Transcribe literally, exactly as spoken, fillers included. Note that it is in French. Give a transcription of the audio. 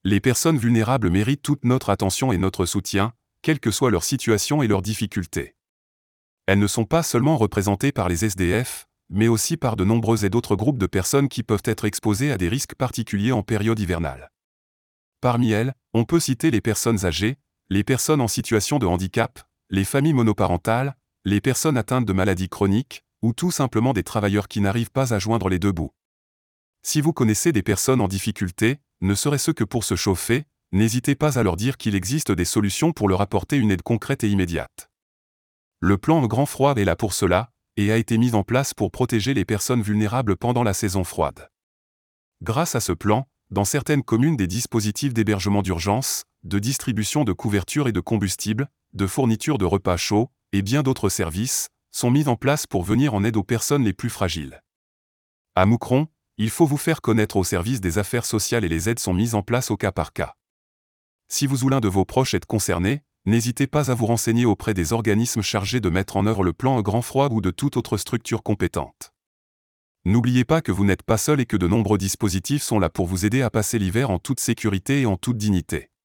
Les personnes vulnérables méritent toute notre attention et notre soutien, quelle que soit leur situation et leurs difficultés. Elles ne sont pas seulement représentées par les S D F, mais aussi par de nombreux et d'autres groupes de personnes qui peuvent être exposées à des risques particuliers en période hivernale. Parmi elles, on peut citer les personnes âgées, les personnes en situation de handicap, les familles monoparentales, les personnes atteintes de maladies chroniques, ou tout simplement des travailleurs qui n'arrivent pas à joindre les deux bouts. Si vous connaissez des personnes en difficulté, ne serait-ce que pour se chauffer, n'hésitez pas à leur dire qu'il existe des solutions pour leur apporter une aide concrète et immédiate. Le plan Grand Froid est là pour cela, et a été mis en place pour protéger les personnes vulnérables pendant la saison froide. Grâce à ce plan, dans certaines communes des dispositifs d'hébergement d'urgence, de distribution de couverture et de combustible, de fourniture de repas chauds, et bien d'autres services, sont mis en place pour venir en aide aux personnes les plus fragiles. À Moucron, il faut vous faire connaître au service des affaires sociales et les aides sont mises en place au cas par cas. Si vous ou l'un de vos proches êtes concerné, n'hésitez pas à vous renseigner auprès des organismes chargés de mettre en œuvre le plan Grand Froid ou de toute autre structure compétente. N'oubliez pas que vous n'êtes pas seul et que de nombreux dispositifs sont là pour vous aider à passer l'hiver en toute sécurité et en toute dignité.